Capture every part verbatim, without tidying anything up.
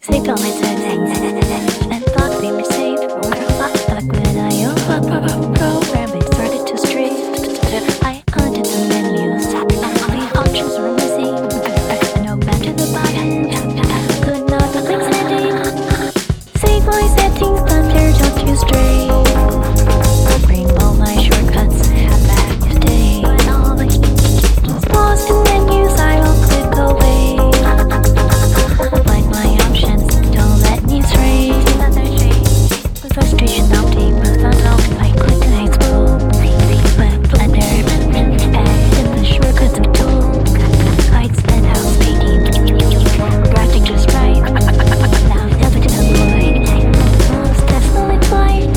Sleep on my settings and thoughts be received. Stuck when I open program, it started to stream. I hunted the menus, the options were missing. No back to the button, could not click setting. Save my settings, thunder, don't you stray. Bring all my shortcuts back today. Pause the menus, I will click away. Find my options, don't let me stray. Frustration mounting, but not often I click and I scroll. But blender, add in the shortcuts we told. Kites and house painting, drafting just right. Now never to avoid, most definitely flight.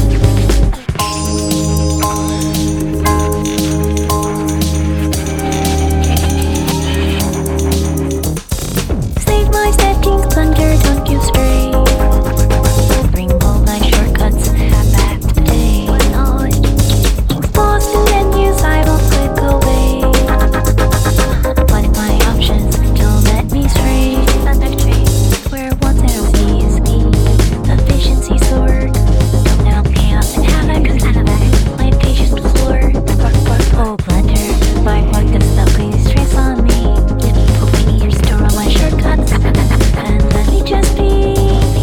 Save my settings, thunder, don't you stray. Bring all my shortcuts back today. Pause the menus, I will click away. Find my options, don't let me stray. Where once there was easy, efficiency soared. Now chaos and havoc, my patience was floored. Oh blender, my work does not please stress on me. Open here, store all my shortcuts, and let me just be.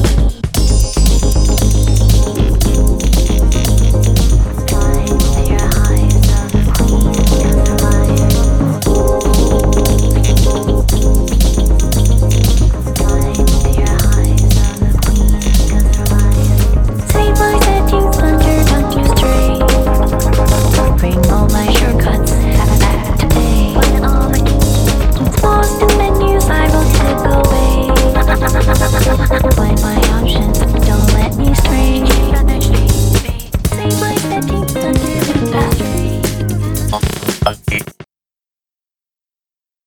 Flying to your highest of the queen, cause I'm lying. Flying to your highest of the queen, cause I'm lying. Save my settings, thunder, don't you stray. Bring all my shortcuts back today. Pause the menus, I will click away. Find my options, don't let me stray. Save my settings,